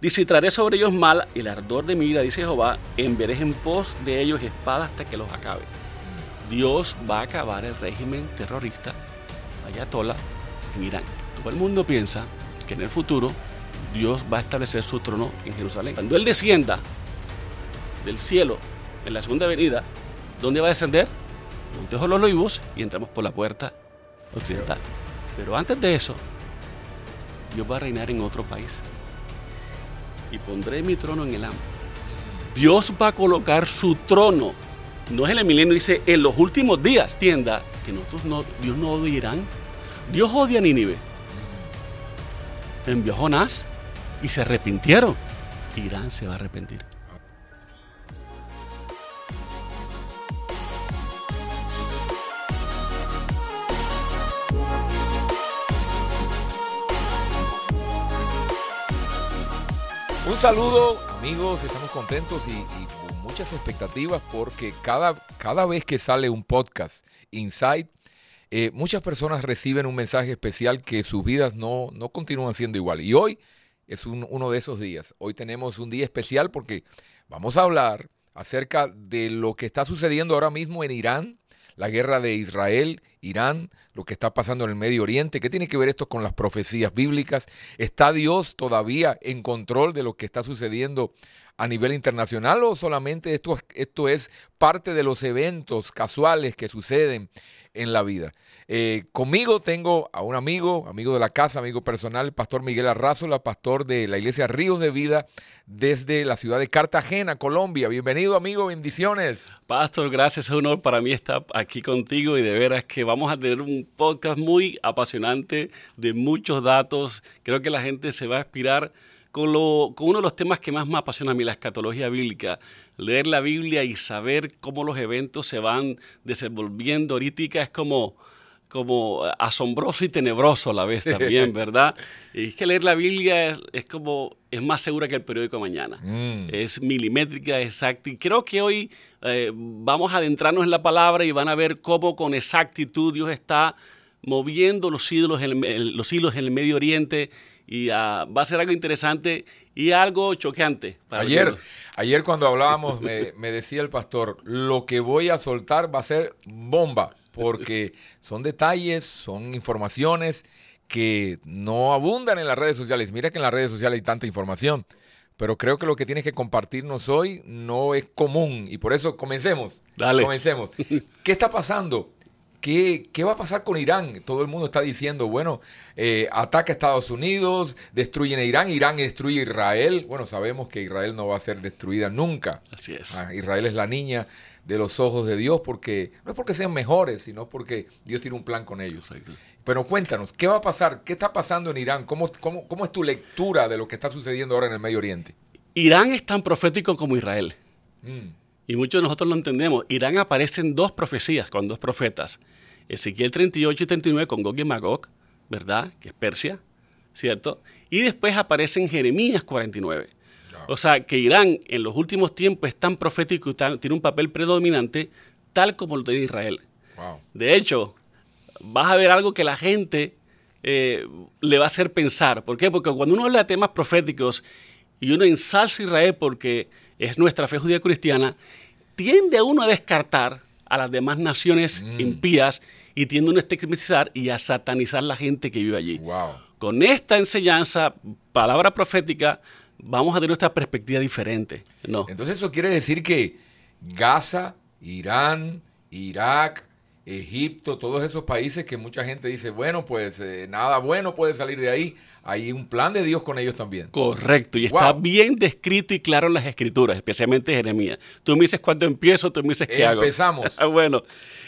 Dice, traeré sobre ellos mal, el ardor de mi ira, dice Jehová, enviaré en pos de ellos espada hasta que los acabe. Dios va a acabar el régimen terrorista, Ayatollah, en Irán. Todo el mundo piensa que en el futuro Dios va a establecer su trono en Jerusalén. Cuando Él descienda del cielo en la segunda venida, ¿dónde va a descender? Monte de los Olivos y entramos por la puerta occidental. Pero antes de eso, Dios va a reinar en otro país. Y pondré mi trono en Elam. Dios va a colocar su trono. No es en el milenio, dice en los últimos días. Entienda que Dios no odia a Irán. Dios odia a Nínive. Envió a Jonás y se arrepintieron. Irán se va a arrepentir. Un saludo, amigos, estamos contentos y con muchas expectativas porque cada vez que sale un podcast Insight, muchas personas reciben un mensaje especial que sus vidas no continúan siendo igual. Y hoy es uno de esos días. Hoy tenemos un día especial porque vamos a hablar acerca de lo que está sucediendo ahora mismo en Irán, la guerra de Israel, Irán, lo que está pasando en el Medio Oriente. ¿Qué tiene que ver esto con las profecías bíblicas? ¿Está Dios todavía en control de lo que está sucediendo a nivel internacional o solamente esto es parte de los eventos casuales que suceden en la vida? Conmigo tengo a un amigo de la casa, amigo personal, el pastor Miguel Arrázola, pastor de la iglesia Ríos de Vida desde la ciudad de Cartagena, Colombia. Bienvenido, amigo, bendiciones. Pastor, gracias, es un honor para mí estar aquí contigo y de veras que vamos a tener un podcast muy apasionante de muchos datos. Creo que la gente se va a inspirar con uno de los temas que más me apasiona a mí, la escatología bíblica. Leer la Biblia y saber cómo los eventos se van desenvolviendo ahorita es como asombroso y tenebroso a la vez también, ¿verdad? Y es que leer la Biblia es más segura que el periódico de mañana. Es milimétrica, exacta. Y creo que hoy vamos a adentrarnos en la palabra y van a ver cómo con exactitud Dios está moviendo los hilos en el Medio Oriente. Y va a ser algo interesante y algo choqueante. Ayer cuando hablábamos me decía el pastor, lo que voy a soltar va a ser bomba, porque son detalles, son informaciones que no abundan en las redes sociales. Mira que en las redes sociales hay tanta información, pero creo que lo que tienes que compartirnos hoy no es común y por eso comencemos. Dale. Comencemos. ¿Qué está pasando? ¿Qué va a pasar con Irán? Todo el mundo está diciendo, bueno, ataca a Estados Unidos, destruyen a Irán, Irán destruye a Israel. Bueno, sabemos que Israel no va a ser destruida nunca. Así es. Israel es la niña de los ojos de Dios, porque no es porque sean mejores, sino porque Dios tiene un plan con ellos. Correcto. Pero cuéntanos, ¿qué va a pasar? ¿Qué está pasando en Irán? ¿Cómo es tu lectura de lo que está sucediendo ahora en el Medio Oriente? Irán es tan profético como Israel. Y muchos de nosotros lo entendemos. Irán aparece en dos profecías con dos profetas. Ezequiel 38 y 39 con Gog y Magog, ¿verdad? Que es Persia, ¿cierto? Y después aparece en Jeremías 49. O sea, que Irán en los últimos tiempos es tan profético y tiene un papel predominante tal como lo tiene Israel. Wow. De hecho, vas a ver algo que la gente le va a hacer pensar. ¿Por qué? Porque cuando uno habla de temas proféticos y uno ensalza a Israel porque es nuestra fe judía cristiana, tiende uno a descartar a las demás naciones impías y tiende uno a estigmatizar y a satanizar a la gente que vive allí. Wow. Con esta enseñanza, palabra profética, vamos a tener nuestra perspectiva diferente. No. Entonces eso quiere decir que Gaza, Irán, Irak, Egipto, todos esos países que mucha gente dice, bueno, pues nada bueno puede salir de ahí. Hay un plan de Dios con ellos también. Correcto, y está bien descrito y claro en las Escrituras, especialmente Jeremías. Tú me dices cuándo empiezo, tú me dices qué hago. Empezamos. Bueno,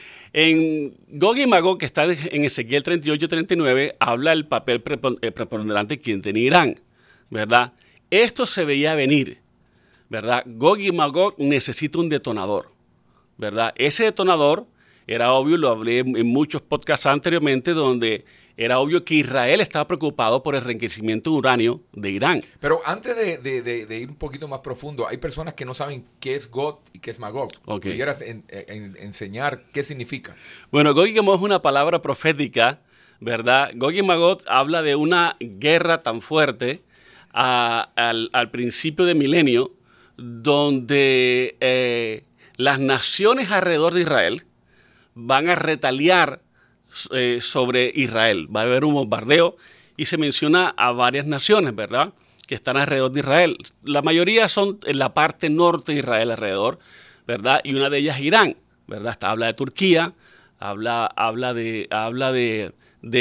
en Gog y Magog, que está en Ezequiel 38 y 39, habla del papel preponderante que tenía Irán, ¿verdad? Esto se veía venir, ¿verdad? Gog y Magog necesita un detonador, ¿verdad? Ese detonador era obvio, lo hablé en muchos podcasts anteriormente, donde era obvio que Israel estaba preocupado por el enriquecimiento de uranio de Irán. Pero antes de ir un poquito más profundo, hay personas que no saben qué es Gog y qué es Magog. Okay. ¿Pudieras enseñar qué significa? Bueno, Gog y Magog es una palabra profética, ¿verdad? Gog y Magog habla de una guerra tan fuerte al principio de milenio, donde las naciones alrededor de Israel van a retaliar sobre Israel. Va a haber un bombardeo y se menciona a varias naciones, ¿verdad?, que están alrededor de Israel. La mayoría son en la parte norte de Israel alrededor, ¿verdad? Y una de ellas es Irán, ¿verdad? Habla de Turquía, habla de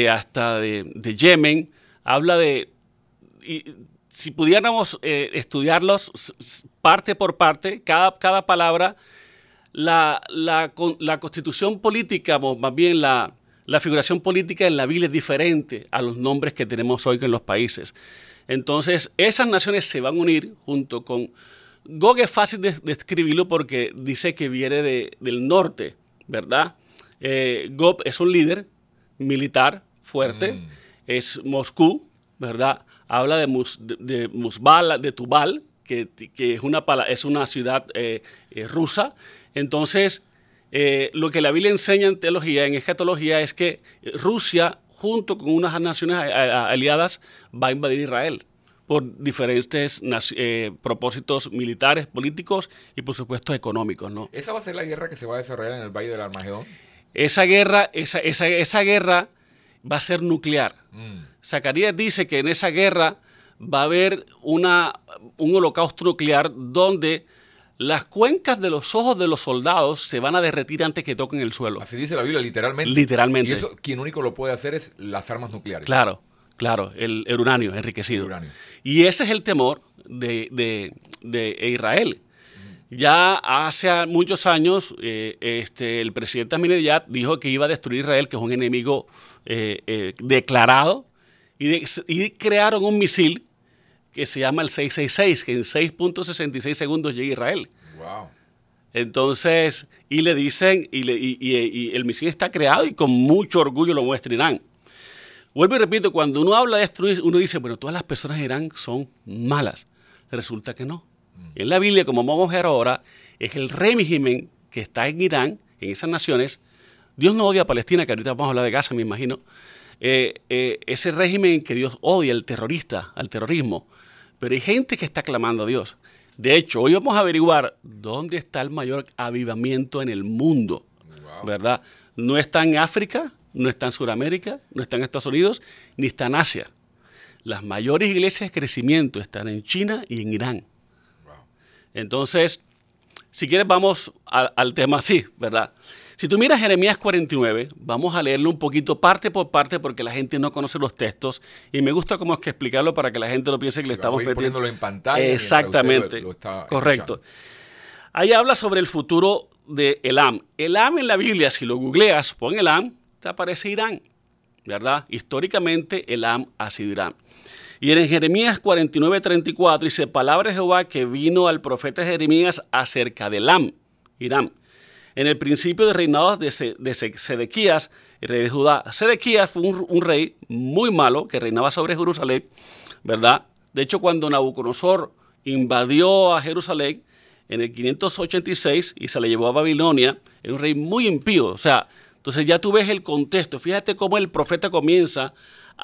Yemen, habla de... Y si pudiéramos estudiarlos parte por parte, cada palabra, la constitución política, o más bien la figuración política en la Biblia es diferente a los nombres que tenemos hoy en los países. Entonces, esas naciones se van a unir junto con... Gog es fácil de escribirlo porque dice que viene del norte, ¿verdad? Gog es un líder militar fuerte, es Moscú, ¿verdad? Habla de Musbal, de Tubal, que es una ciudad rusa. Entonces, lo que la Biblia enseña en teología, en escatología, es que Rusia, junto con unas naciones aliadas, va a invadir Israel por diferentes propósitos militares, políticos y, por supuesto, económicos, ¿no? ¿Esa va a ser la guerra que se va a desarrollar en el Valle del Armagedón? Esa guerra va a ser nuclear. Zacarías dice que en esa guerra va a haber un holocausto nuclear donde las cuencas de los ojos de los soldados se van a derretir antes que toquen el suelo. Así dice la Biblia, literalmente. Literalmente. Y eso, quien único lo puede hacer es las armas nucleares. Claro, el uranio enriquecido. Y ese es el temor de Israel. Ya hace muchos años, el presidente Ahmadinejad dijo que iba a destruir Israel, que es un enemigo declarado, y crearon un misil que se llama el 666, que en 6.66 segundos llega a Israel. Wow. Entonces, y le dicen, y el misil está creado y con mucho orgullo lo muestra Irán. Vuelvo y repito, cuando uno habla de esto, uno dice, bueno, todas las personas en Irán son malas. Resulta que no. En la Biblia, como vamos a ver ahora, es el régimen que está en Irán, en esas naciones. Dios no odia a Palestina, que ahorita vamos a hablar de Gaza, me imagino. Ese régimen que Dios odia, el terrorista, al terrorismo. Pero hay gente que está clamando a Dios. De hecho, hoy vamos a averiguar dónde está el mayor avivamiento en el mundo, ¿verdad? No está en África, no está en Sudamérica, no está en Estados Unidos, ni está en Asia. Las mayores iglesias de crecimiento están en China y en Irán. Entonces, si quieres vamos al tema así, ¿verdad? Si tú miras Jeremías 49, vamos a leerlo un poquito parte por parte porque la gente no conoce los textos y me gusta como es que explicarlo para que la gente no piense que le estamos poniéndolo en pantalla. Exactamente, lo está correcto. Escuchando. Ahí habla sobre el futuro de Elam. Elam en la Biblia, si lo googleas, pon Elam, te aparece Irán, ¿verdad? Históricamente Elam ha sido Irán. Y en Jeremías 49:34 dice, palabra de Jehová que vino al profeta Jeremías acerca de Elam, Irán. En el principio del reinado de Sedequías, el rey de Judá. Sedequías fue un rey muy malo que reinaba sobre Jerusalén, ¿verdad? De hecho, cuando Nabucodonosor invadió a Jerusalén en el 586 y se le llevó a Babilonia, era un rey muy impío. O sea, entonces ya tú ves el contexto. Fíjate cómo el profeta comienza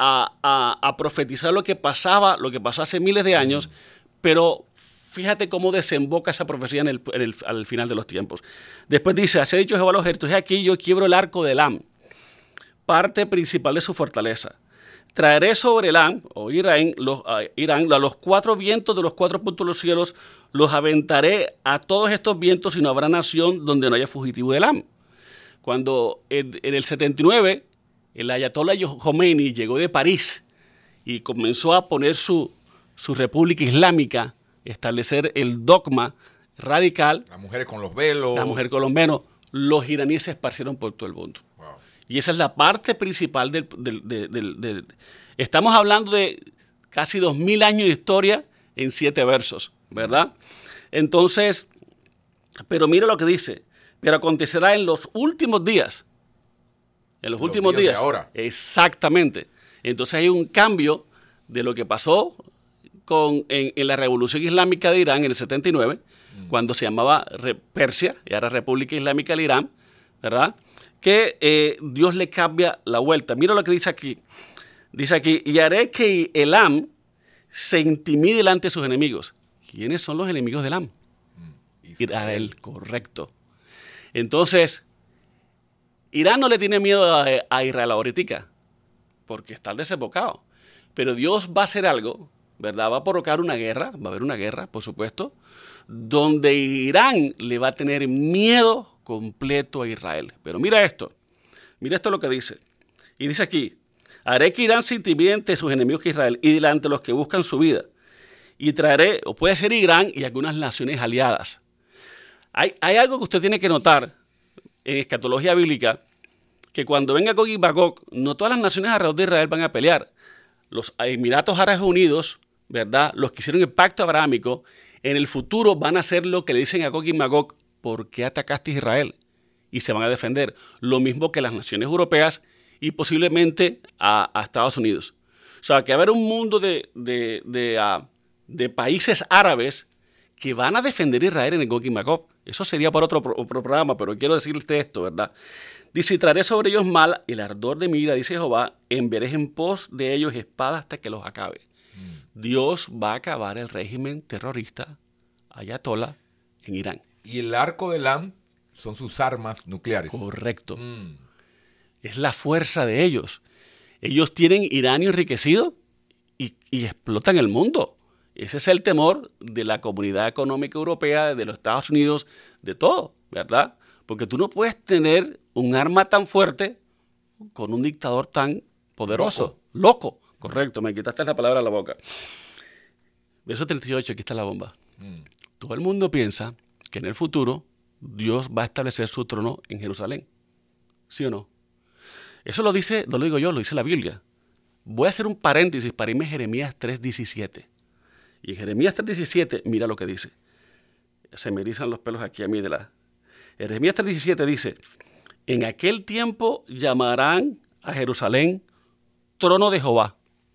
a profetizar lo que pasó hace miles de años, pero fíjate cómo desemboca esa profecía al final de los tiempos. Después dice, así ha dicho Jehová a los ejércitos, aquí yo quiebro el arco de Elam, parte principal de su fortaleza. Traeré sobre Elam, o Irán, a los cuatro vientos de los cuatro puntos de los cielos, los aventaré a todos estos vientos y no habrá nación donde no haya fugitivo de Elam. Cuando en el 79, el Ayatollah Khomeini llegó de París y comenzó a poner su república islámica, establecer el dogma radical. Las mujeres con los velos. Las mujeres con los velos. Los iraníes se esparcieron por todo el mundo. Wow. Y esa es la parte principal estamos hablando de casi 2000 años de historia en 7 versos, ¿verdad? Entonces, pero mira lo que dice. Pero acontecerá en los últimos días. En los últimos días. De ahora. Exactamente. Entonces hay un cambio de lo que pasó en la Revolución Islámica de Irán en el 79, cuando se llamaba Persia, y ahora República Islámica de Irán, ¿verdad? Que Dios le cambia la vuelta. Mira lo que dice aquí. Dice aquí, y haré que Elam se intimide delante de sus enemigos. ¿Quiénes son los enemigos de Elam? Israel. Correcto. Entonces, Irán no le tiene miedo a Israel ahorita, porque está desembocado. Pero Dios va a hacer algo, ¿verdad? Va a provocar una guerra, va a haber una guerra, por supuesto, donde Irán le va a tener miedo completo a Israel. Pero mira esto lo que dice. Y dice aquí, haré que Irán se intimide ante sus enemigos que Israel y delante de los que buscan su vida. Y traeré, o puede ser Irán y algunas naciones aliadas. Hay algo que usted tiene que notar en escatología bíblica, que cuando venga Gog y Magog, no todas las naciones alrededor de Israel van a pelear. Los Emiratos Árabes Unidos, ¿verdad? Los que hicieron el pacto abrámico, en el futuro van a hacer lo que le dicen a Gog y Magog, ¿por qué atacaste a Israel? Y se van a defender. Lo mismo que las naciones europeas y posiblemente a Estados Unidos. O sea, que va a haber un mundo de países árabes que van a defender a Israel en el Gog y Magog. Eso sería para otro programa, pero quiero decirte esto, ¿verdad? Dice, y traeré sobre ellos mal el ardor de mi ira, dice Jehová, enviaré en pos de ellos espada hasta que los acabe. Dios va a acabar el régimen terrorista ayatolá en Irán. Y el arco de Elam son sus armas nucleares. Correcto. Es la fuerza de ellos. Ellos tienen uranio enriquecido y explotan el mundo. Ese es el temor de la Comunidad Económica Europea, de los Estados Unidos, de todo, ¿verdad? Porque tú no puedes tener un arma tan fuerte con un dictador tan poderoso. Loco. Correcto, me quitaste la palabra de la boca. Verso 38, aquí está la bomba. Todo el mundo piensa que en el futuro Dios va a establecer su trono en Jerusalén. ¿Sí o no? Eso lo dice, no lo digo yo, lo dice la Biblia. Voy a hacer un paréntesis para irme a Jeremías 3:17. Y en Jeremías 3:17, mira lo que dice. Se me erizan los pelos aquí a mí de la... Jeremías 3:17 dice, en aquel tiempo llamarán a Jerusalén trono de Jehová.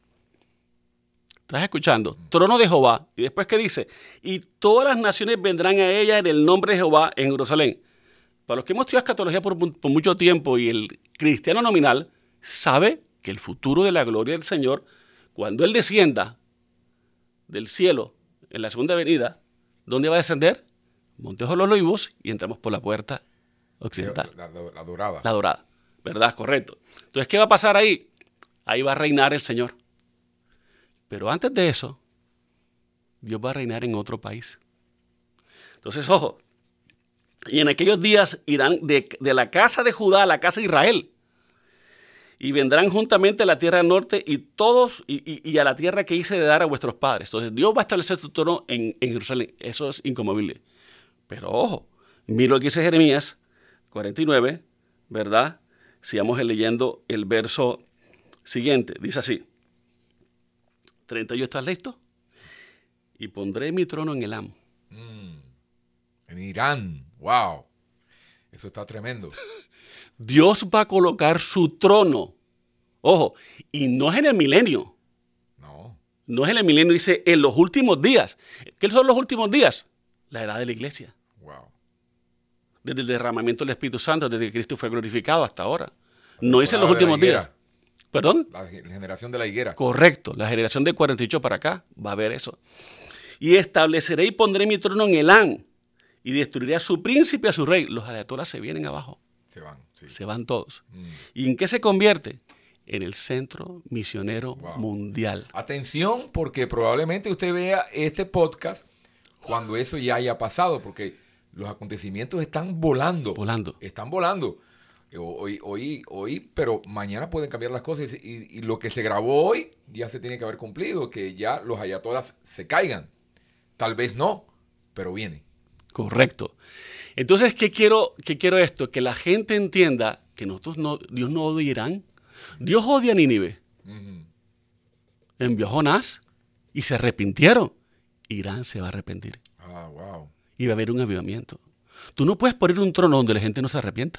¿Estás escuchando? Trono de Jehová. Y después, ¿qué dice? Y todas las naciones vendrán a ella en el nombre de Jehová en Jerusalén. Para los que hemos estudiado escatología por mucho tiempo y el cristiano nominal sabe que el futuro de la gloria del Señor, cuando Él descienda del cielo en la segunda venida, ¿dónde va a descender? Monte de los Olivos y entramos por la puerta occidental. La dorada. La dorada, ¿verdad? Correcto. Entonces, ¿qué va a pasar ahí? Ahí va a reinar el Señor. Pero antes de eso, Dios va a reinar en otro país. Entonces, ojo, y en aquellos días irán de la casa de Judá a la casa de Israel, y vendrán juntamente a la tierra del norte y todos y a la tierra que hice de dar a vuestros padres. Entonces, Dios va a establecer su trono en Jerusalén. Eso es inconmovible. Pero ojo, mira lo que dice Jeremías 49, ¿verdad? Sigamos leyendo el verso siguiente. Dice así. 31, ¿estás listo? Y pondré mi trono en Elam. En Irán. Wow. Eso está tremendo. Dios va a colocar su trono. Ojo, y no es en el milenio. No. No es en el milenio, dice en los últimos días. ¿Qué son los últimos días? La edad de la iglesia. Wow. Desde el derramamiento del Espíritu Santo, desde que Cristo fue glorificado hasta ahora. No dice en los últimos días. ¿Perdón? La generación de la higuera. Correcto. La generación de 48 para acá va a ver eso. Y estableceré y pondré mi trono en Elam y destruiré a su príncipe y a su rey. Los ayatolás se vienen abajo. Se van. Sí. Se van todos. ¿Y en qué se convierte? En el centro misionero mundial. Atención, porque probablemente usted vea este podcast cuando eso ya haya pasado, porque los acontecimientos están volando. Están volando. Hoy, pero mañana pueden cambiar las cosas y lo que se grabó hoy ya se tiene que haber cumplido, que ya los ayatolás se caigan. Tal vez no, pero viene. Correcto. Entonces, ¿qué quiero esto? Que la gente entienda que Dios no odia a Irán. Dios odia a Nínive. Envió a Jonás y se arrepintieron. Irán se va a arrepentir. Wow. Y va a haber un avivamiento. Tú no puedes poner un trono donde la gente no se arrepienta.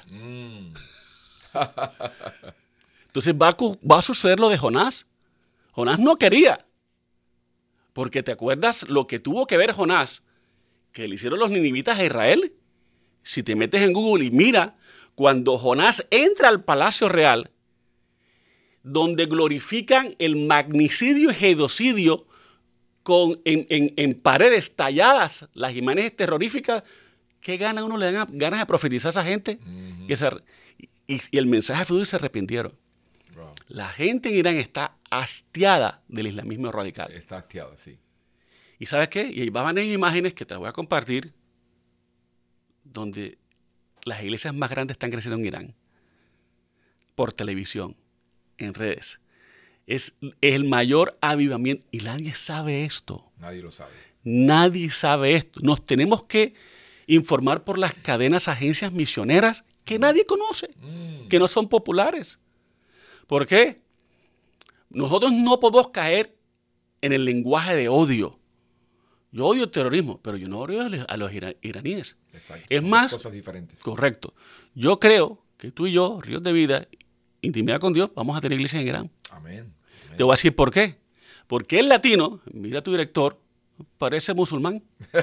Entonces va a suceder lo de Jonás. Jonás no quería. Porque ¿te acuerdas lo que tuvo que ver Jonás? Que le hicieron los ninivitas a Israel. Si te metes en Google y mira, cuando Jonás entra al palacio real, donde glorifican el magnicidio y genocidio en paredes talladas las imágenes terroríficas, ¿qué gana uno? Le dan ganas de profetizar a esa gente. Y el mensaje fue y se arrepintieron. Wow. La gente en Irán está hastiada del islamismo radical. Está hastiada, sí. ¿Y sabes qué? Y ahí van imágenes que te las voy a compartir, donde las iglesias más grandes están creciendo en Irán. Por televisión, en redes. Es el mayor avivamiento. Y nadie sabe esto. Nadie lo sabe. Nadie sabe esto. Nos tenemos que informar por las cadenas, agencias misioneras que nadie conoce, que no son populares. ¿Por qué? Nosotros no podemos caer en el lenguaje de odio. Yo odio el terrorismo, pero yo no odio a los iraníes. Exacto. Es son más, cosas diferentes. Correcto. Yo creo que tú y yo, Ríos de Vida, intimidad con Dios, vamos a tener iglesia en Irán. Amén. Amén. Te voy a decir por qué. Porque el latino, mira tu director, parece musulmán.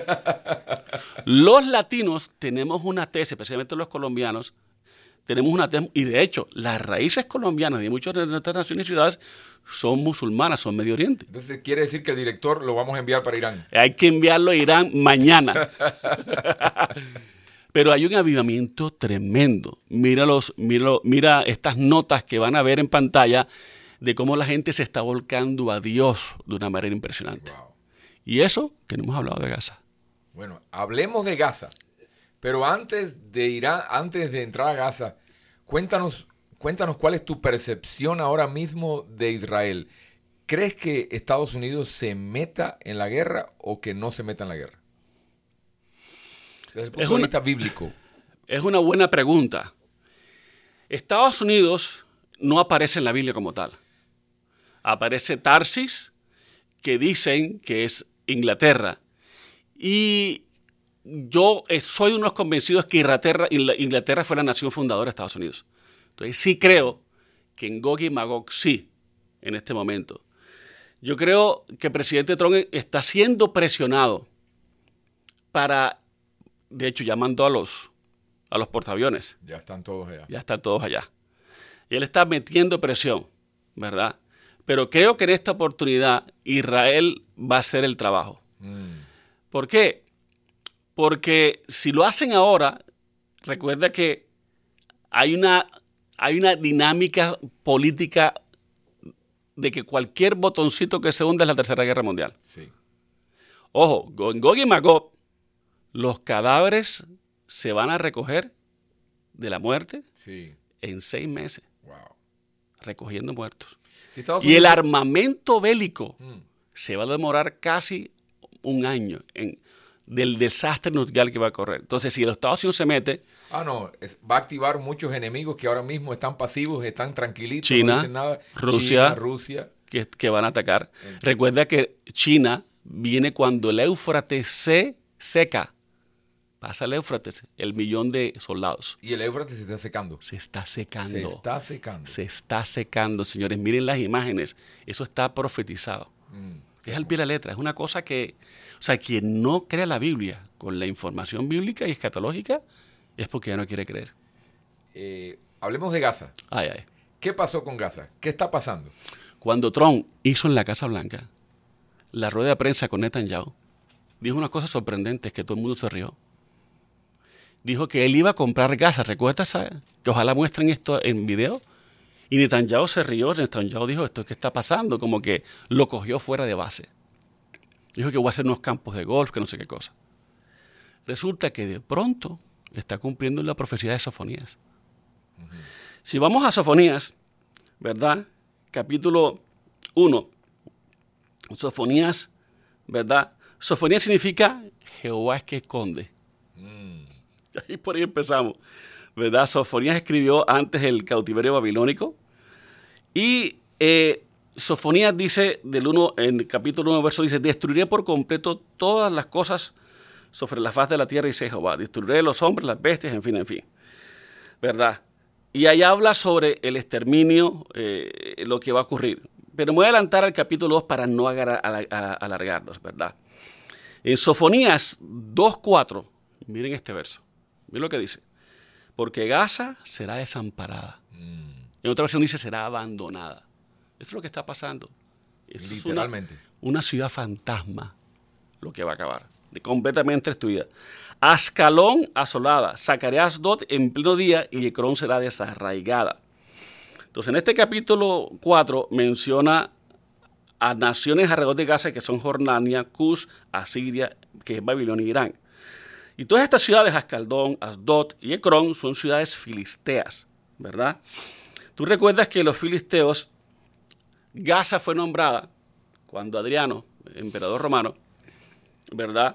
Los latinos tenemos una tesis, especialmente los colombianos, tenemos una tesis, y de hecho, las raíces colombianas de muchas de nuestras naciones y ciudades son musulmanas, son Medio Oriente. Entonces, quiere decir que el director lo vamos a enviar para Irán. Hay que enviarlo a Irán mañana. Pero hay un avivamiento tremendo. Mira estas notas que van a ver en pantalla de cómo la gente se está volcando a Dios de una manera impresionante. Wow. Y eso que no hemos hablado de Gaza. Bueno, hablemos de Gaza. Pero antes de Irán, antes de entrar a Gaza, cuéntanos cuál es tu percepción ahora mismo de Israel. ¿Crees que Estados Unidos se meta en la guerra o que no se meta en la guerra? Desde el punto de vista bíblico. Es una buena pregunta. Estados Unidos no aparece en la Biblia como tal. Aparece Tarsis, que dicen que es Inglaterra. Y yo soy uno de los convencidos que Inglaterra fue la nación fundadora de Estados Unidos. Entonces sí creo que en Gog y Magog sí, en este momento. Yo creo que el presidente Trump está siendo presionado para, de hecho ya mandó a los portaaviones. Ya están todos allá. Ya están todos allá. Y él está metiendo presión, ¿verdad? Pero creo que en esta oportunidad Israel va a hacer el trabajo. ¿Por qué? Porque si lo hacen ahora, recuerda que hay una dinámica política de que cualquier botoncito que se hunda es la Tercera Guerra Mundial. Sí. Ojo, en Gog y Magog, los cadáveres se van a recoger de la muerte en 6 meses. Wow. Recogiendo muertos. Si y el armamento bélico se va a demorar casi un año del desastre nuclear que va a correr. Entonces, si los Estados Unidos se mete... va a activar muchos enemigos que ahora mismo están pasivos, están tranquilitos, China, no dicen nada. Rusia. Que van a atacar. Recuerda que China viene cuando el Éufrates se seca. Pasa el Éufrates, el 1.000.000 de soldados. Y el Éufrates se está secando. Se está secando. Se está secando. Se está secando, señores. Miren las imágenes. Eso está profetizado. Es al pie de la letra. Es una cosa que... O sea, quien no crea la Biblia con la información bíblica y escatológica es porque ya no quiere creer. Hablemos de Gaza. Ay. ¿Qué pasó con Gaza? ¿Qué está pasando? Cuando Trump hizo en la Casa Blanca la rueda de prensa con Netanyahu, dijo unas cosas sorprendentes que todo el mundo se rió. Dijo que él iba a comprar Gaza. ¿Recuerdas que ojalá muestren esto en video? Y Netanyahu se rió. Netanyahu dijo, ¿esto qué está pasando? Como que lo cogió fuera de base. Dijo que voy a hacer unos campos de golf, que no sé qué cosa. Resulta que de pronto está cumpliendo la profecía de Sofonías. Si vamos a Sofonías, ¿verdad? Capítulo 1. Sofonías, ¿verdad? Sofonías significa Jehová es que esconde. Y por ahí empezamos, ¿verdad? Sofonías escribió antes el cautiverio babilónico. Y Sofonías dice, en el capítulo 1, verso dice, destruiré por completo todas las cosas sobre la faz de la tierra, dice Jehová. Destruiré los hombres, las bestias, en fin, ¿verdad? Y ahí habla sobre el exterminio, lo que va a ocurrir. Pero me voy a adelantar al capítulo 2 para no alargarnos, ¿verdad? En Sofonías 2:4, miren este verso. Miren lo que dice. Porque Gaza será desamparada. En otra versión dice será abandonada. Eso es lo que está pasando. Eso es Literalmente. una ciudad fantasma lo que va a acabar, completamente destruida. Ascalón asolada, sacaré a Asdod en pleno día y Ecrón será desarraigada. Entonces, en este capítulo 4 menciona a naciones alrededor de Gaza que son Jordania, Cus, Asiria, que es Babilonia y Irán. Y todas estas ciudades, Ascaldón, Asdod y Ecrón, son ciudades filisteas, ¿verdad? Tú recuerdas que los filisteos, Gaza fue nombrada cuando Adriano, emperador romano, ¿verdad?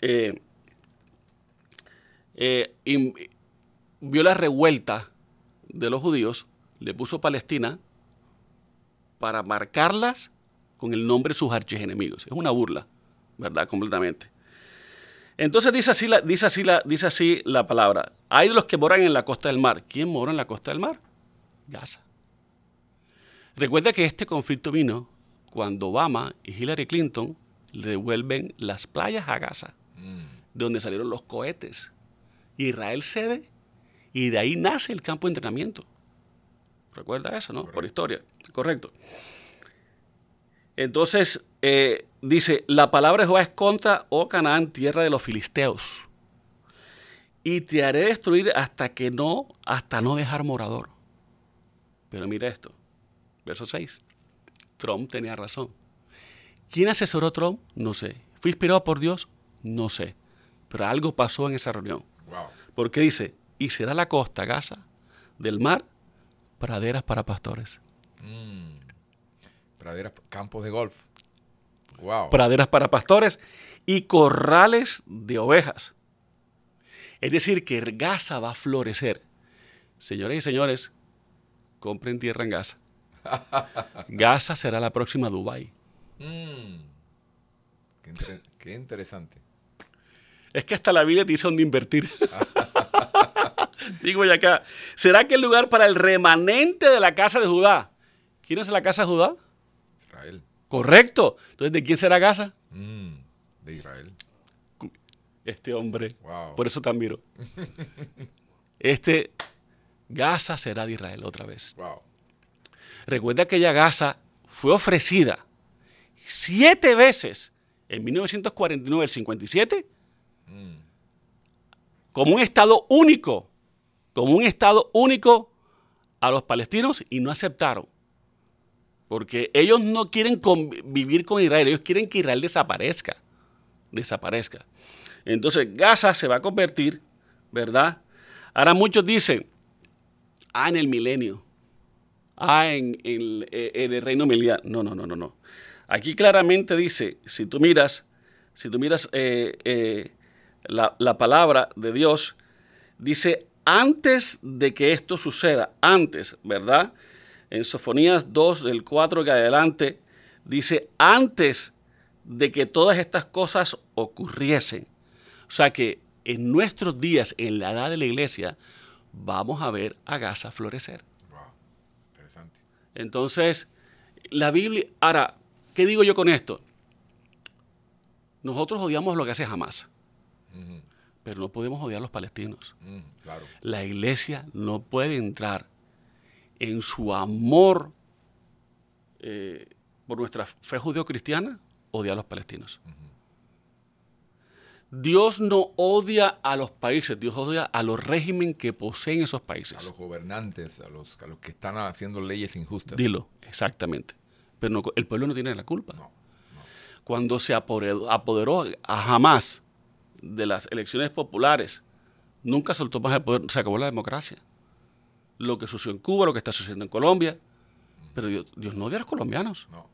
Vio la revuelta de los judíos, le puso Palestina para marcarlas con el nombre de sus archienemigos. Es una burla, ¿verdad? Completamente. Entonces dice así la palabra. Hay de los que moran en la costa del mar. ¿Quién mora en la costa del mar? Gaza. Recuerda que este conflicto vino cuando Obama y Hillary Clinton le devuelven las playas a Gaza, de donde salieron los cohetes. Israel cede y de ahí nace el campo de entrenamiento. Recuerda eso, ¿no? Correcto. Por historia. Correcto. Entonces, dice, la palabra de Jehová es contra, oh Canaán, tierra de los filisteos. Y te haré destruir hasta no dejar morador. Pero mira esto, verso 6. Trump tenía razón. ¿Quién asesoró a Trump? No sé. ¿Fue inspirado por Dios? No sé. Pero algo pasó en esa reunión. Wow. Porque dice, y será la costa, Gaza, del mar, praderas para pastores. Praderas, campos de golf. Wow. Praderas para pastores y corrales de ovejas. Es decir, que Gaza va a florecer. Señores y señores, compren tierra en Gaza. Gaza será la próxima Dubái. Qué interesante. Es que hasta la Biblia te dice dónde invertir. Digo ya acá, ¿será que el lugar para el remanente de la casa de Judá? ¿Quién es la casa de Judá? Israel. Correcto. Entonces, ¿de quién será Gaza? De Israel. Este hombre. Wow. Por eso te admiro. Gaza será de Israel otra vez. Wow. Recuerda que ya Gaza fue ofrecida 7 veces en 1949, el 57, como un estado único a los palestinos y no aceptaron. Porque ellos no quieren vivir con Israel, ellos quieren que Israel desaparezca. Entonces Gaza se va a convertir, ¿verdad? Ahora muchos dicen, en el milenio, en el reino milenial. No. Aquí claramente dice, si tú miras la palabra de Dios, dice antes de que esto suceda, antes, ¿verdad? En Sofonías 2, del 4 que adelante, dice antes de que todas estas cosas ocurriesen. O sea que en nuestros días, en la edad de la iglesia, vamos a ver a Gaza florecer. Wow. Interesante. Entonces, la Biblia... Ahora, ¿qué digo yo con esto? Nosotros odiamos lo que hace Hamás, pero no podemos odiar a los palestinos. Claro. La iglesia no puede entrar en su amor por nuestra fe judeo-cristiana, odiar a los palestinos. Dios no odia a los países, Dios odia a los regímenes que poseen esos países. A los gobernantes, a los que están haciendo leyes injustas. Dilo, exactamente. Pero no, el pueblo no tiene la culpa. No. Cuando se apoderó a Hamás de las elecciones populares, nunca soltó más el poder, se acabó la democracia. Lo que sucedió en Cuba, lo que está sucediendo en Colombia, pero Dios no odia a los colombianos. No.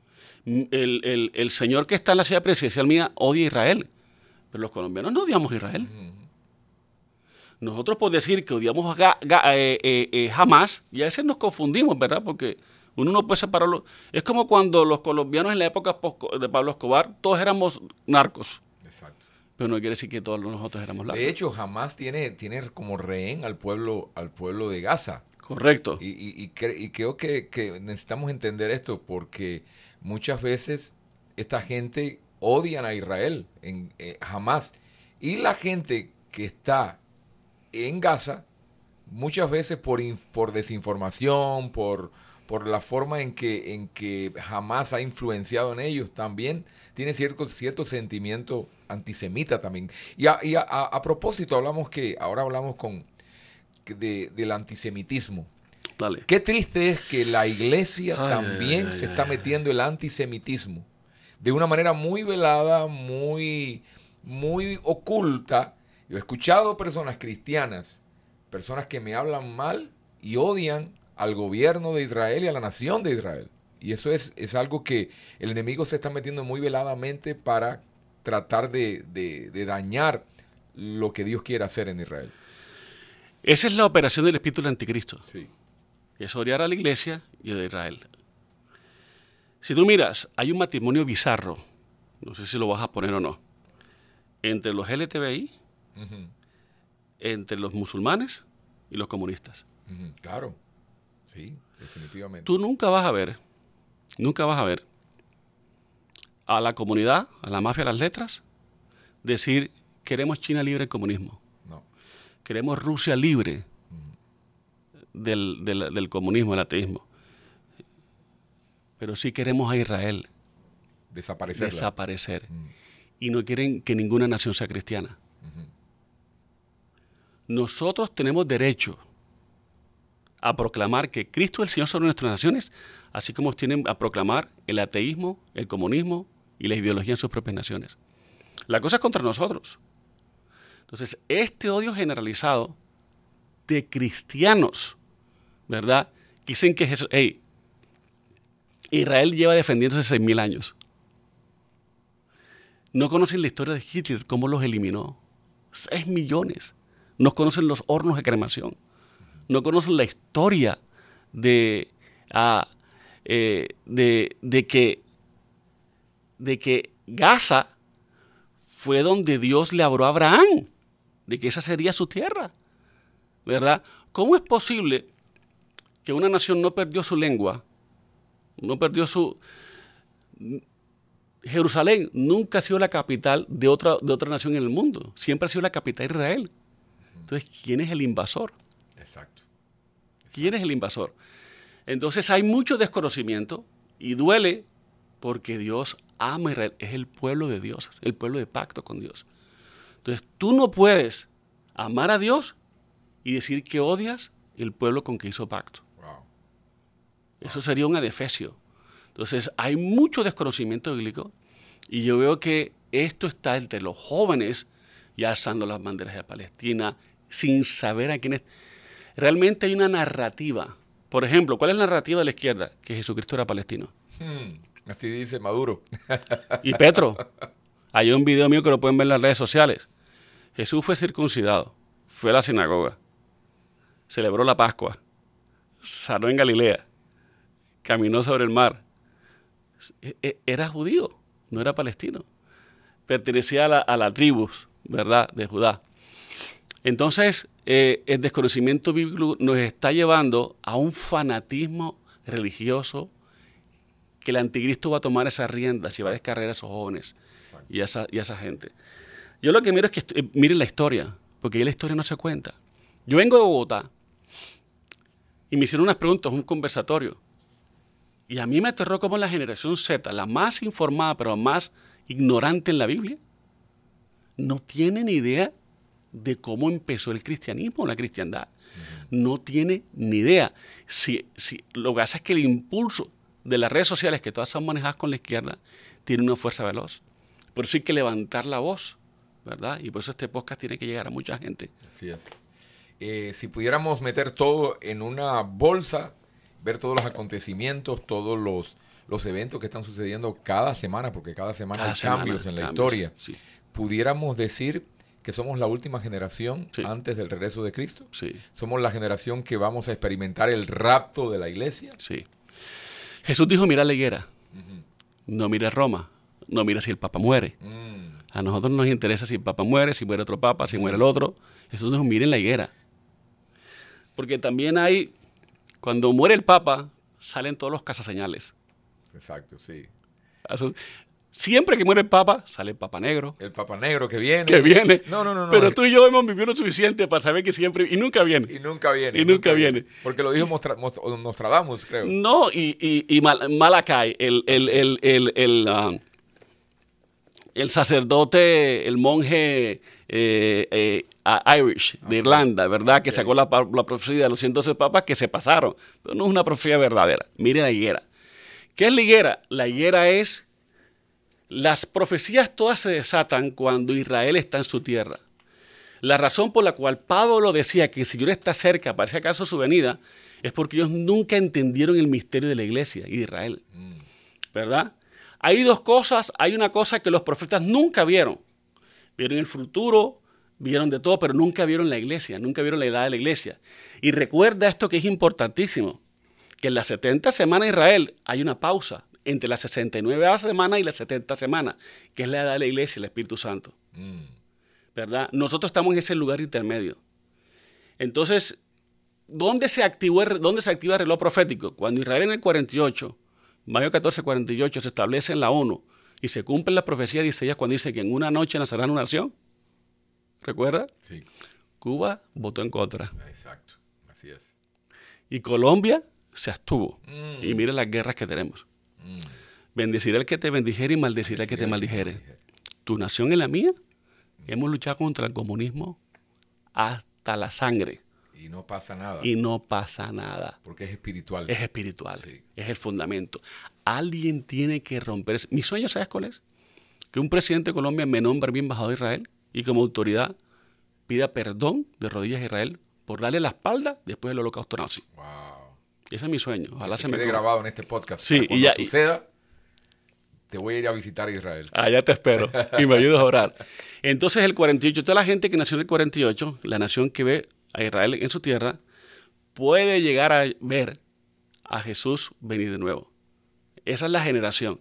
El señor que está en la silla presidencial mía odia a Israel, pero los colombianos no odiamos a Israel. Nosotros por decir que odiamos Hamás, y a veces nos confundimos, ¿verdad? Porque uno no puede separarlo. Es como cuando los colombianos en la época de Pablo Escobar, todos éramos narcos. Exacto. Pero no quiere decir que todos nosotros éramos narcos. De hecho, Hamás tiene como rehén al pueblo de Gaza. Correcto. Y creo que necesitamos entender esto porque muchas veces esta gente odian a Israel, Hamás. Y la gente que está en Gaza, muchas veces por desinformación, por por la forma en que Hamás ha influenciado en ellos, también tiene cierto sentimiento antisemita también. Y a propósito, ahora hablamos del antisemitismo. Dale. Qué triste es que la iglesia también se está ay. metiendo el antisemitismo de una manera muy velada, muy, muy oculta. Yo he escuchado personas cristianas, personas que me hablan mal y odian al gobierno de Israel y a la nación de Israel. Y eso es algo que el enemigo se está metiendo muy veladamente para tratar de dañar lo que Dios quiere hacer en Israel. Esa es la operación del espíritu del anticristo. Sí. Es odiar a la iglesia y a Israel. Si tú miras, hay un matrimonio bizarro, no sé si lo vas a poner o no, entre los LGTBI, entre los musulmanes y los comunistas. Claro, sí, definitivamente. Tú nunca vas a ver a la comunidad, a la mafia de las letras, decir, queremos China libre del comunismo. No. Queremos Rusia libre del comunismo, del ateísmo. Pero sí queremos a Israel desaparecer. Y no quieren que ninguna nación sea cristiana. Nosotros tenemos derecho a proclamar que Cristo es el Señor sobre nuestras naciones, así como tienen a proclamar el ateísmo, el comunismo y la ideología en sus propias naciones. La cosa es contra nosotros. Entonces, este odio generalizado de cristianos, ¿verdad? Dicen que Israel lleva defendiéndose 6,000 años. No conocen la historia de Hitler, cómo los eliminó. 6 millones. No conocen los hornos de cremación. No conocen la historia de que Gaza fue donde Dios le habló a Abraham, de que esa sería su tierra, ¿verdad? ¿Cómo es posible que una nación no perdió su lengua, no perdió su... Jerusalén nunca ha sido la capital de otra nación en el mundo, siempre ha sido la capital de Israel. Entonces, ¿quién es el invasor? Exacto. ¿Quién es el invasor? Entonces hay mucho desconocimiento y duele porque Dios ama a Israel, es el pueblo de Dios, el pueblo de pacto con Dios. Entonces tú no puedes amar a Dios y decir que odias el pueblo con que hizo pacto. Wow. Eso sería un adefesio. Entonces hay mucho desconocimiento bíblico y yo veo que esto está entre los jóvenes ya alzando las banderas de Palestina sin saber a quién es. Realmente hay una narrativa. Por ejemplo, ¿cuál es la narrativa de la izquierda? Que Jesucristo era palestino. Así dice Maduro. Y Petro. Hay un video mío que lo pueden ver en las redes sociales. Jesús fue circuncidado, fue a la sinagoga, celebró la Pascua, sanó en Galilea, caminó sobre el mar. Era judío, no era palestino. Pertenecía a la tribu, ¿verdad?, de Judá. Entonces, el desconocimiento bíblico nos está llevando a un fanatismo religioso que el anticristo va a tomar esas riendas y va a descargar a esos jóvenes y a esa gente. Yo lo que miro es que miren la historia, porque ahí la historia no se cuenta. Yo vengo de Bogotá y me hicieron unas preguntas, un conversatorio. Y a mí me aterró como la generación Z, la más informada pero más ignorante en la Biblia, no tiene ni idea de cómo empezó el cristianismo, la cristiandad. No tiene ni idea. Lo que hace es que el impulso de las redes sociales, que todas son manejadas con la izquierda, tiene una fuerza veloz. Por eso hay que levantar la voz, ¿verdad? Y por eso este podcast tiene que llegar a mucha gente. Así es. Si pudiéramos meter todo en una bolsa, ver todos los acontecimientos, todos los eventos que están sucediendo cada semana, porque cada semana hay cambios en la historia, sí. Pudiéramos decir que somos la última generación Sí. antes del regreso de Cristo. Sí. Somos la generación que vamos a experimentar el rapto de la iglesia. Sí. Jesús dijo, mira la higuera, no mira Roma, no mira si el Papa muere. A nosotros nos interesa si el Papa muere, si muere otro Papa, si muere el otro. Jesús dijo, miren la higuera. Porque también cuando muere el Papa, salen todos los cazaseñales. Exacto, sí. Siempre que muere el Papa, sale el Papa Negro. El Papa Negro que viene. Que viene. No. Pero tú y yo hemos vivido lo suficiente para saber que siempre... Y nunca viene. Y nunca viene. Y nunca viene. Porque lo dijo Nostradamus, creo. No, y Malachi, el sacerdote, el monje Irish de Irlanda, ¿verdad? Que sacó la profecía de los 112 papas que se pasaron. Pero no es una profecía verdadera. Mire la higuera. ¿Qué es la higuera? La higuera es... Las profecías todas se desatan cuando Israel está en su tierra. La razón por la cual Pablo decía que el Señor está cerca, parece acaso su venida, es porque ellos nunca entendieron el misterio de la iglesia y de Israel. ¿Verdad? Hay dos cosas. Hay una cosa que los profetas nunca vieron. Vieron el futuro, vieron de todo, pero nunca vieron la iglesia, nunca vieron la edad de la iglesia. Y recuerda esto que es importantísimo, que en las 70 semanas de Israel hay una pausa entre la 69 semana y la 70 semana, que es la edad de la iglesia, el Espíritu Santo. ¿Verdad? Nosotros estamos en ese lugar intermedio. Entonces, ¿dónde se activa el reloj profético? Cuando Israel en el 48, mayo 14, 48, se establece en la ONU y se cumple la profecía de Isaías cuando dice que en una noche nacerá una nación. ¿Recuerda? Sí. Cuba votó en contra. Exacto, así es. Y Colombia se abstuvo. Y mira las guerras que tenemos. Bendeciré al que te bendijere y maldeciré al que te maldijere. Tu nación y la mía hemos luchado contra el comunismo hasta la sangre. Y no pasa nada. Y no pasa nada. Porque es espiritual. Es espiritual. Sí. Es el fundamento. Alguien tiene que romper. Mi sueño, ¿sabes cuál es? Que un presidente de Colombia me nombre mi embajador de Israel y como autoridad pida perdón de rodillas a Israel por darle la espalda después del holocausto nazi. Wow. Ese es mi sueño. Ojalá se se quede me grabado en este podcast. Sí, cuando suceda, te voy a ir a visitar a Israel. Allá te espero y me ayudas a orar. Entonces el 48, toda la gente que nació en el 48, la nación que ve a Israel en su tierra, puede llegar a ver a Jesús venir de nuevo. Esa es la generación.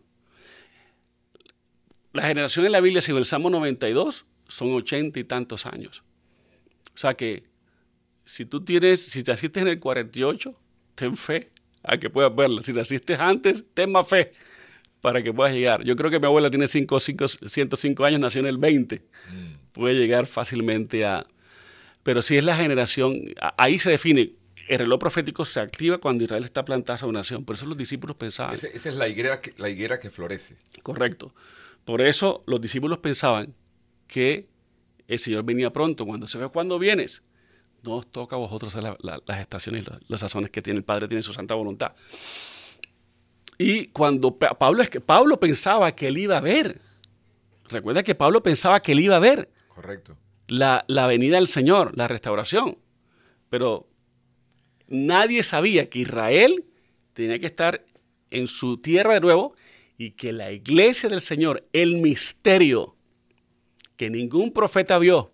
La generación en la Biblia, según el Salmo 92, son 80 y tantos años. O sea que si te naciste en el 48, ten fe a que puedas verla. Si naciste antes, ten más fe para que puedas llegar. Yo creo que mi abuela tiene 105 años, nació en el 20. Puede llegar fácilmente a... Pero si es la generación, ahí se define. El reloj profético se activa cuando Israel está plantada a una nación. Por eso los discípulos pensaban... Esa es la higuera que florece. Correcto. Por eso los discípulos pensaban que el Señor venía pronto. Cuando vienes, no os toca a vosotros hacer las estaciones y las sazones que tiene el Padre, tiene su santa voluntad. Y cuando Pablo pensaba que él iba a ver, recuerda que Pablo pensaba que él iba a ver. Correcto. La venida del Señor, la restauración. Pero nadie sabía que Israel tenía que estar en su tierra de nuevo y que la iglesia del Señor, el misterio que ningún profeta vio.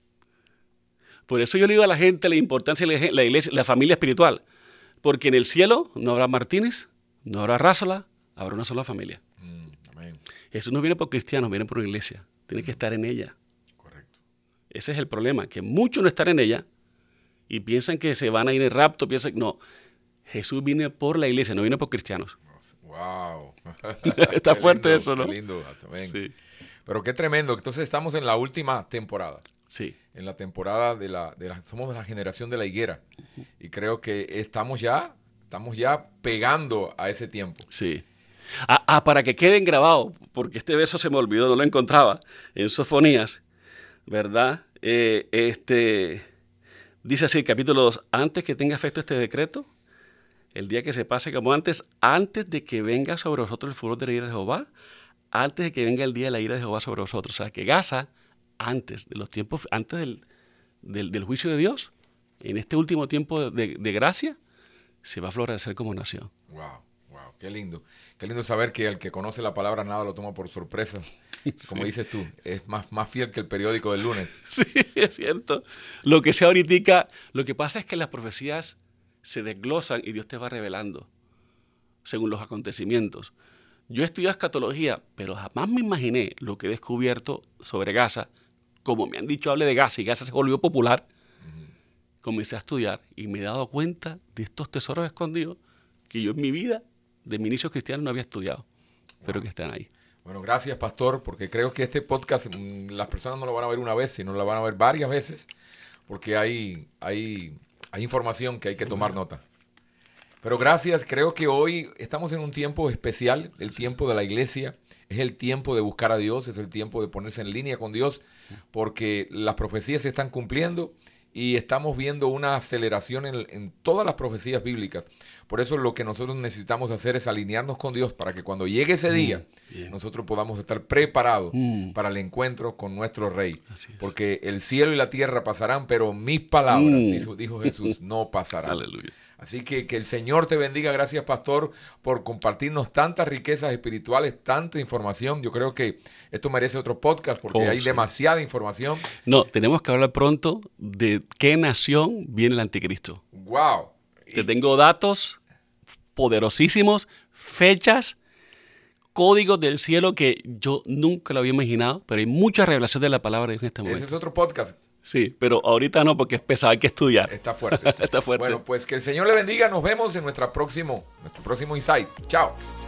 Por eso yo le digo a la gente la importancia de la iglesia, la familia espiritual. Porque en el cielo no habrá Martínez, no habrá Rázola, habrá una sola familia. Amén. Jesús no viene por cristianos, viene por una iglesia. Tiene que estar en ella. Correcto. Ese es el problema, que muchos no están en ella y piensan que se van a ir en rapto. No, Jesús viene por la iglesia, no viene por cristianos. Wow. Está fuerte lindo, eso, ¿no? Qué lindo. Amén. Sí. Pero qué tremendo. Entonces estamos en la última temporada. Sí. En la temporada somos de la generación de la higuera. Y creo que estamos ya pegando a ese tiempo. Sí. Para que queden grabados, porque este verso se me olvidó, no lo encontraba, en Sofonías, ¿verdad? Dice así, capítulo 2, antes que tenga efecto este decreto, el día que se pase como antes de que venga sobre vosotros el furor de la ira de Jehová, antes de que venga el día de la ira de Jehová sobre vosotros. O sea, que Gaza, antes de los tiempos, antes del juicio de Dios, en este último tiempo de gracia, se va a florecer como nación. Wow, qué lindo. Qué lindo saber que el que conoce la palabra nada lo toma por sorpresa. Como dices tú, es más fiel que el periódico del lunes. Sí, es cierto. Lo que sea ahorita, lo que pasa es que las profecías se desglosan y Dios te va revelando según los acontecimientos. Yo estudié escatología, pero jamás me imaginé lo que he descubierto sobre Gaza. Como me han dicho, hable de Gaza y Gaza se volvió popular. Comencé a estudiar y me he dado cuenta de estos tesoros escondidos que yo en mi vida, de mi inicio cristiano, no había estudiado, pero que están ahí. Bueno, gracias, pastor, porque creo que este podcast las personas no lo van a ver una vez, sino lo van a ver varias veces, porque hay información que hay que tomar nota. Pero gracias, creo que hoy estamos en un tiempo especial, el tiempo de la iglesia, es el tiempo de buscar a Dios, es el tiempo de ponerse en línea con Dios, porque las profecías se están cumpliendo y estamos viendo una aceleración en todas las profecías bíblicas. Por eso lo que nosotros necesitamos hacer es alinearnos con Dios para que cuando llegue ese día, nosotros podamos estar preparados para el encuentro con nuestro Rey. Porque el cielo y la tierra pasarán, pero mis palabras, dijo Jesús, no pasarán. Aleluya. Así que el Señor te bendiga. Gracias, pastor, por compartirnos tantas riquezas espirituales, tanta información. Yo creo que esto merece otro podcast porque hay demasiada información. No, tenemos que hablar pronto de qué nación viene el anticristo. ¡Wow! Te tengo datos poderosísimos, fechas, códigos del cielo que yo nunca lo había imaginado, pero hay mucha revelación de la palabra de Dios en este momento. Ese es otro podcast. Sí, pero ahorita no, porque es pesado, hay que estudiar. Está fuerte. Está fuerte. Bueno, pues que el Señor le bendiga. Nos vemos en nuestro próximo Insight. Chao.